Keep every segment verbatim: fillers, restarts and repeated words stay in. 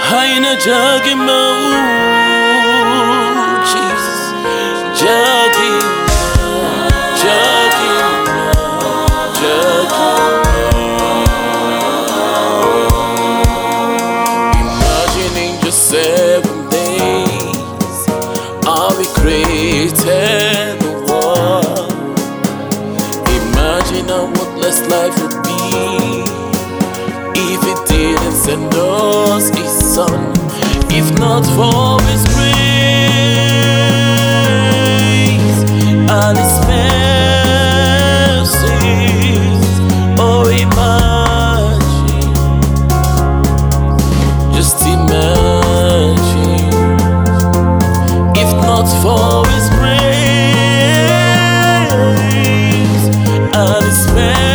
Haina jagi mau Jesus jagi jagi jagi. Imagining just seven days how we created the world. Imagine how worthless life would be if He didn't send us His Son. If not for His grace and His mercies, oh imagine, just imagine, if not for His grace and His mercies.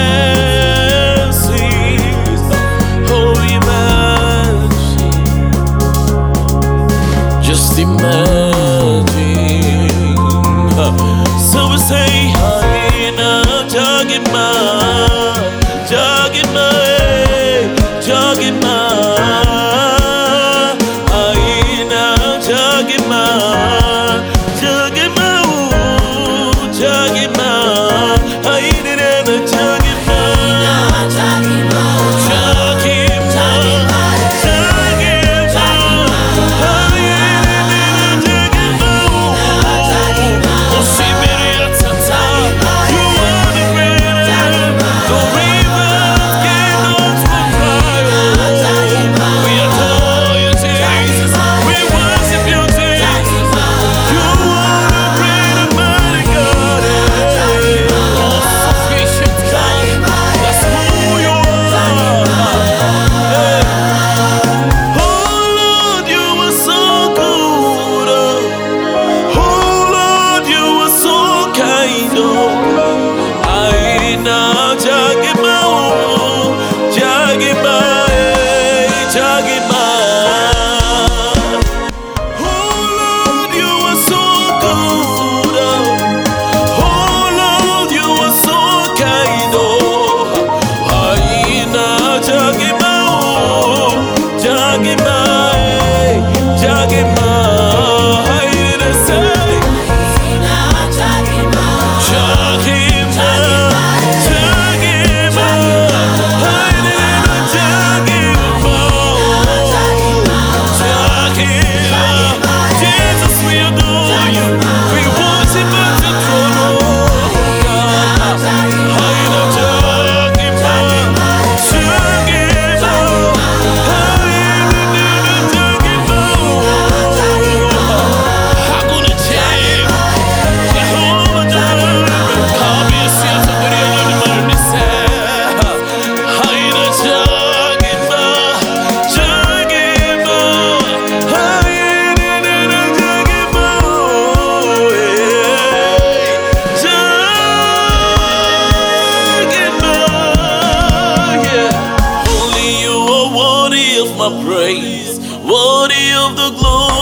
Just imagine. So we say, Haina Jagima, Jagima, Jagima, Haina Jagima, Jagima, Jagima, Haina Jagima, Jagima. My praise, worthy of the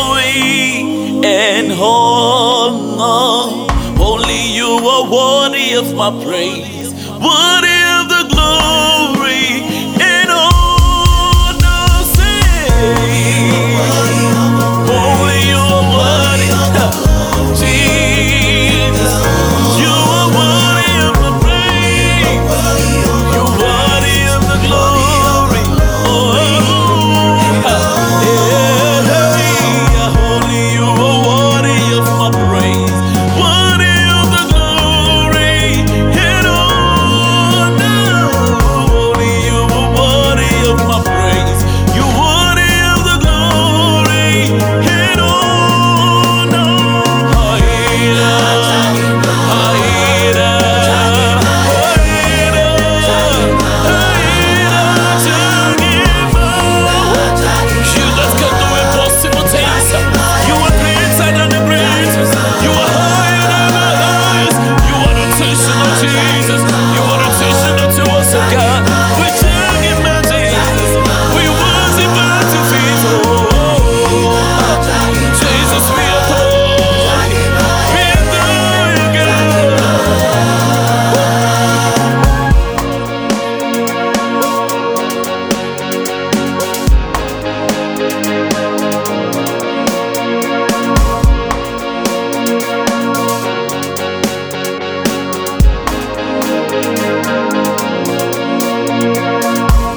glory and honor. Only you are worthy of my praise, worthy of the glory and honor. Say